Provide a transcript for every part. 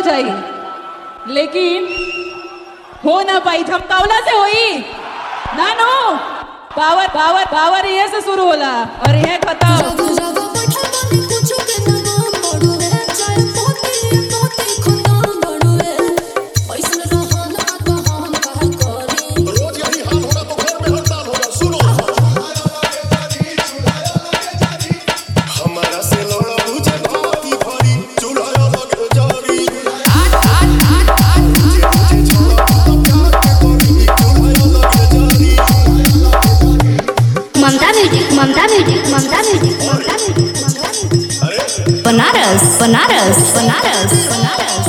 जाई, लेकिन हो ना पाई, धमकावला से होई ना। नो पावर पावर पावर ये से शुरू होला और ये खत्म। Banaras Banaras Banaras Banaras.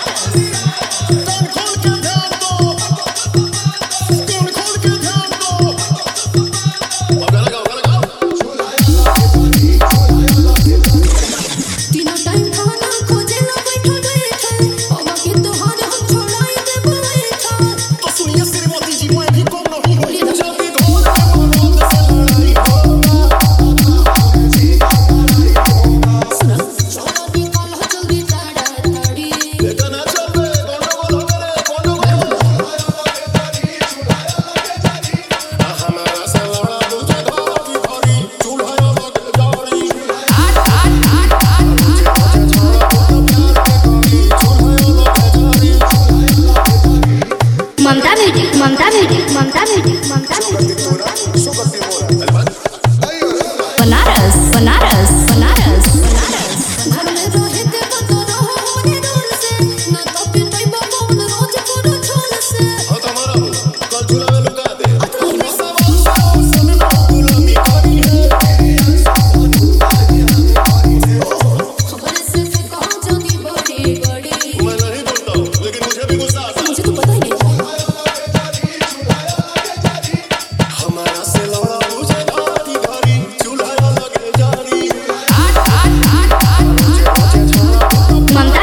Mamta music Mamta music Mamta music Mamta Banaras Banaras Banaras Banaras.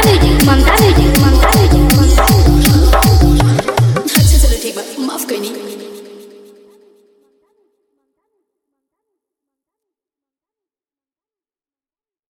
Mamta music Mamta music. अच्छा चलो ठीक बात, माफ करनी।